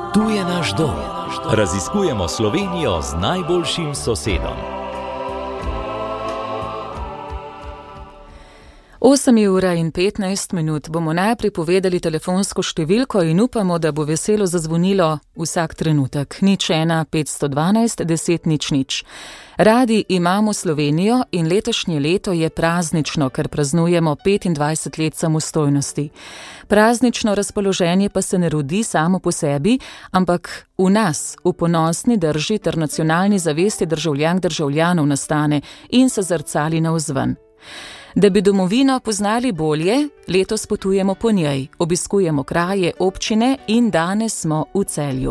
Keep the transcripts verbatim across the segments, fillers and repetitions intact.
Tu je naš dom. Raziskujemo Slovenijo z najboljšim sosedom. osem ura in petnajst minut bomo najprej povedali telefonsko številko in upamo, da bo veselo zazvonilo vsak trenutek. Nič ena petsto dvanajst deset nič nič. Radi imamo Slovenijo in letošnje leto je praznično, ker praznujemo petindvajset let samostojnosti. Praznično razpoloženje pa se ne rodi samo po sebi, ampak v nas, v ponosni drži ter nacionalni zavesti državljank državljanov nastane in se zrcali navzven. Da bi domovino poznali bolje, letos potujemo po njej, obiskujemo kraje, občine in danes smo v Celju.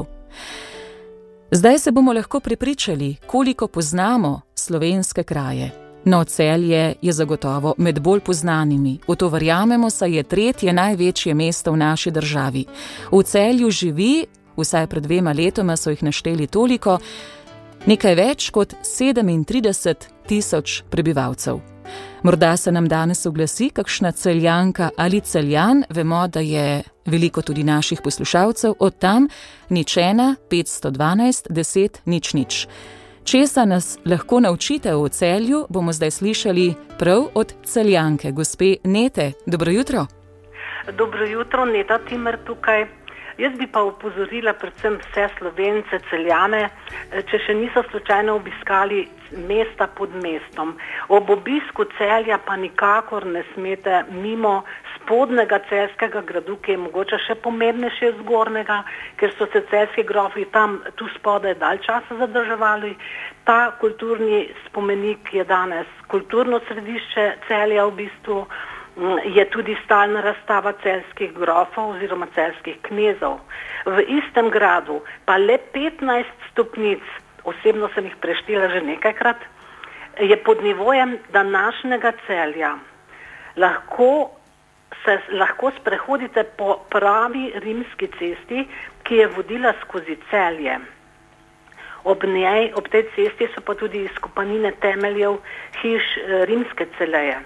Zdaj se bomo lahko prepričali, koliko poznamo slovenske kraje. No, Celje je zagotovo med bolj poznanimi. V to verjamemo, saj je tretje največje mesto v naši državi. V Celju živi, vsaj pred dvema letoma so jih našteli toliko, nekaj več kot sedemintrideset tisoč prebivalcev. Morda se nam danes oglasi kakšna Celjanka ali Celjan, vemo, da je veliko tudi naših poslušalcev, od tam nič ena petsto dvanajst deset nič nič. Česa nas lahko naučite v Celju, bomo zdaj slišali prav od Celjanke, gospe Nete. Dobro jutro. Dobro jutro, Neta Timer tukaj. Jaz bi pa opozorila predvsem vse Slovence, Celjane, če še niso slučajno obiskali mesta pod mestom. Ob obisku Celja pa nikakor ne smete mimo spodnjega celjskega gradu, ki je mogoče še pomembnejši od zgornjega, ker so se celjski grofi tam tu spodaj dalj časa zadrževali. Ta kulturni spomenik je danes kulturno središče Celja v bistvu. Je tudi stalna razstava celjskih grofov oziroma celjskih knezov. V istem gradu pa le petnajst stopnic, osebno sem jih preštela že nekajkrat, je pod nivojem današnjega Celja. Lahko se lahko sprehodite po pravi rimski cesti, ki je vodila skozi Celje. Ob njej, ob tej cesti so pa tudi izkopanine temeljev hiš rimske Celeje.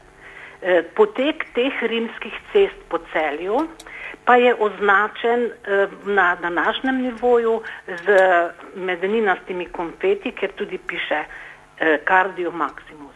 Potek teh rimskih cest po Celju pa je označen na današnjem nivoju z medeninastimi konfeti, ker tudi piše Cardio Maximus.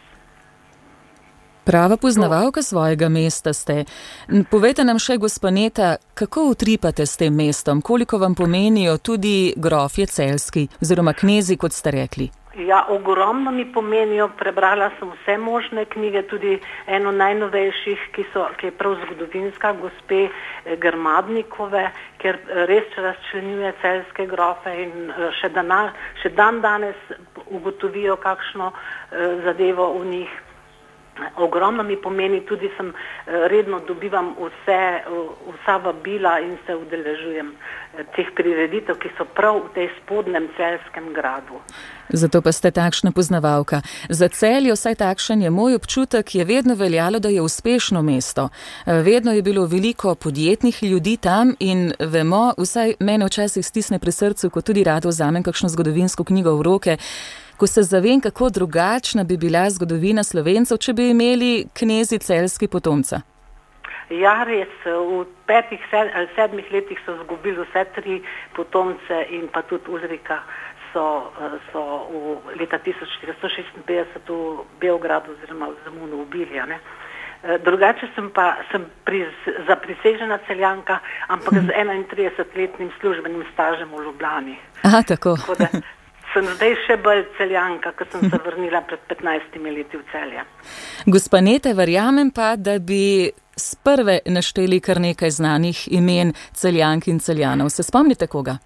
Prava poznavalka svojega mesta ste. Povejte nam še, gospa Neta, kako utripate s tem mestom? Koliko vam pomenijo tudi grofje celjski oziroma knezi, kot ste rekli? Ja, ogromno mi pomenijo. Prebrala sem vse možne knjige, tudi eno najnovejših, ki, so, ki je prav zgodovinska, gospe Grmadnikove, ker res razčlenjuje celjske grofe in še, dana, še dan danes ugotovijo kakšno zadevo v njih. Ogromno mi pomeni, tudi sem redno dobivam vse, vsa vabila in se udeležujem teh prireditev, ki so prav v tej spodnjem celjskem gradu. Zato pa ste takšna poznavalka. Za Celje, vsaj takšen je moj občutek, je vedno veljalo, da je uspešno mesto. Vedno je bilo veliko podjetnih ljudi tam in vemo, vsaj mene včasih stisne pri srcu, ko tudi rado vzamem kakšno zgodovinsko knjigo v roke, ko se zavem, kako drugačna bi bila zgodovina Slovencev, če bi imeli knezi celjski potomca. Ja, res. V petih ali sedmih letih so izgubili vse tri potomce in pa tudi Ulrika so, so v leta tisoč štiristo šestinpetdeset v Beogradu oziroma v Zemunu ubili. Ne? Drugače sem pa sem pri, zaprisežena Celjanka, ampak z enaintridesetletnim službenim stažem v Ljubljani. Aha, tako. Tako da sem zdaj še bolj Celjanka, ko sem se vrnila pred petnajstimi leti v Celje. Gospa Nete, verjamem pa, da bi s prve našteli kar nekaj znanih imen Celjank in Celjanov. Se spomnite koga?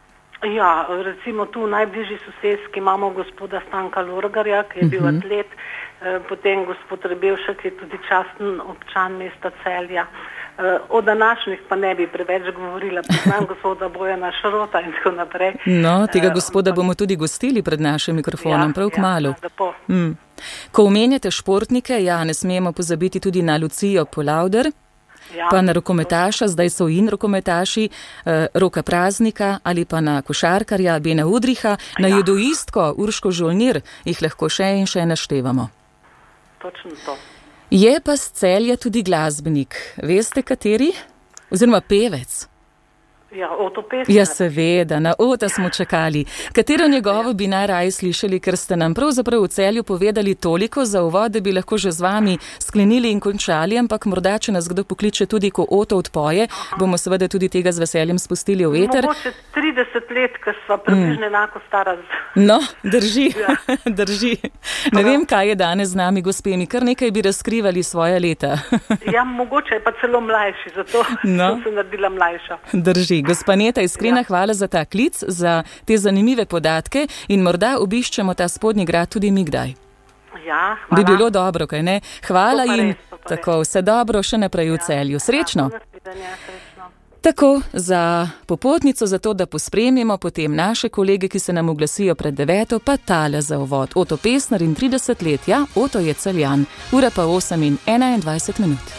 Ja, recimo tu v najbližji soseski imamo gospoda Stanka Lorgarja, ki je bil uh-huh. atlet, potem gospod Rebevšek je tudi časten občan mesta Celja. O današnjih pa ne bi preveč govorila, poznam gospoda Bojana Šrota in tako naprej. No, tega gospoda bomo tudi gostili pred našim mikrofonom, ja, prav kmalu. Ja, mm. Ko omenjate športnike, ja, ne smemo pozabiti tudi na Lucijo Polavder, ja, pa na rokometaša, zdaj so in rokometaši, eh, Roka Praznika ali pa na košarkarja Bena Udriha, na ja. judoistko Urško Žolnir, jih lahko še in še naštevamo. Točno to. Je pa z Celja tudi glasbenik. Veste kateri? Oziroma pevec? Ja, Oto Pestner. Ja, seveda, na Ota smo čakali. Katero njegovo bi najraje slišali, ker ste nam pravzaprav v Celju povedali toliko za uvod, da bi lahko že z vami sklenili in končali, ampak morda, če nas kdo pokliče tudi, ko Oto odpoje, bomo seveda tudi tega z veseljem spustili v eter. Mogoče trideset let, ker sva približno mm. enako stara. No, drži, ja. drži. Ne vem, kaj je danes z nami, gospe, mi kar nekaj bi razkrivali svoja leta. Ja, mogoče je pa celo mlajši, zato no. sem se naredila mlajša. Drži. Gospa Neta iz Krina, ja. hvala za ta klic, za te zanimive podatke in morda obiščemo ta spodnji grad tudi mi kdaj. Ja, hvala. Bi bilo dobro, kaj ne? Hvala in res, tako, vse dobro še naprej v ja. Celju. Srečno. Ja, srečno. Tako, za popotnico, za to, da pospremimo potem naše kolege, ki se nam oglasijo pred deveto, pa tale za uvod. Oto Pestner in trideset let, ja, Oto je Celjan. Ura pa osem in enaindvajset minut.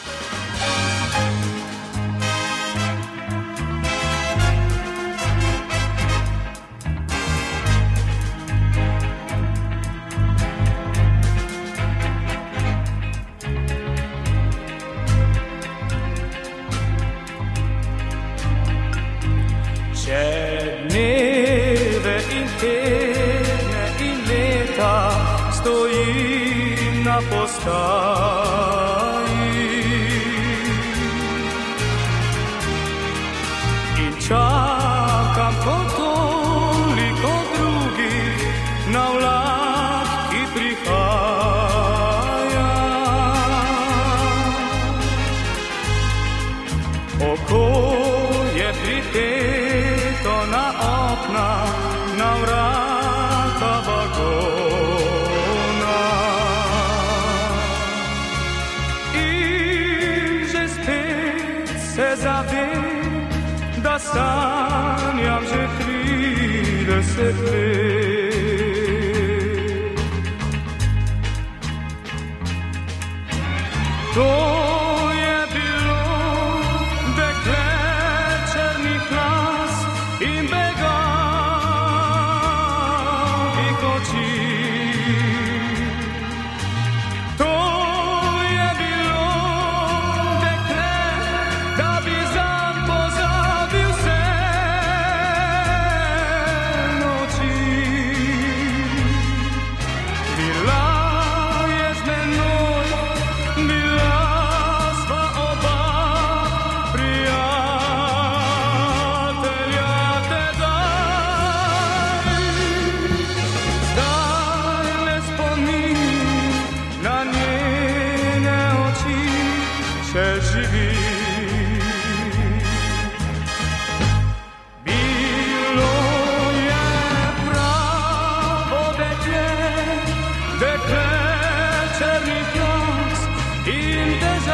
Dneve in tedne in leta stojim na postaji in čakam kot toliko drugih na vlak, ki prihaja. Oko je priteto na okna, na vrata vagona in že spet se zavem, da sanjam že trideset let. To je bilo dekle črnih las in begavih oči. To je bilo dekle, da bi zanj pozabil vse noči. Bila je z menoj, bila sva oba prijatelja tedaj. Zdaj le spomin na njene oči še živi. Bilo je pravo dekle, dekle črnih las in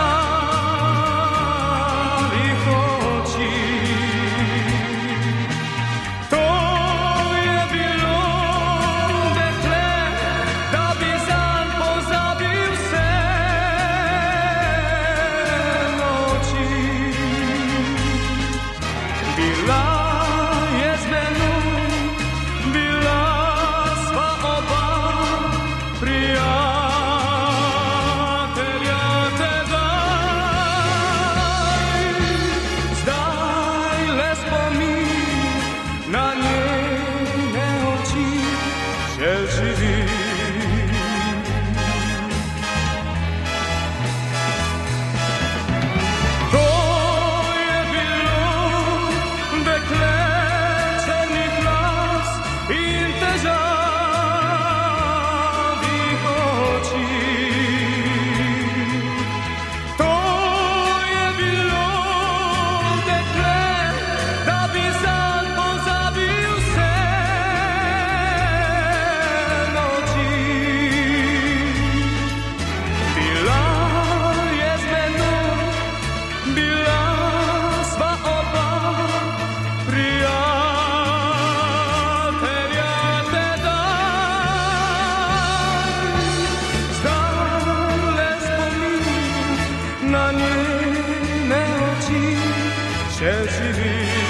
težavih oči. To je bilo dekle, da bi zanj pozabil vse noči. Bila je z menoj, bila sva oba prijatelja tedaj. Zdaj le spomin na njene oči še živi. To je bilo dekle črnih las in težavih oči. To je bilo dekle, da bi zanj pozabil vse noči. Bila je z menoj, bila sva oba prijatelja tedaj. Zdaj le spomin na njene oči še živi.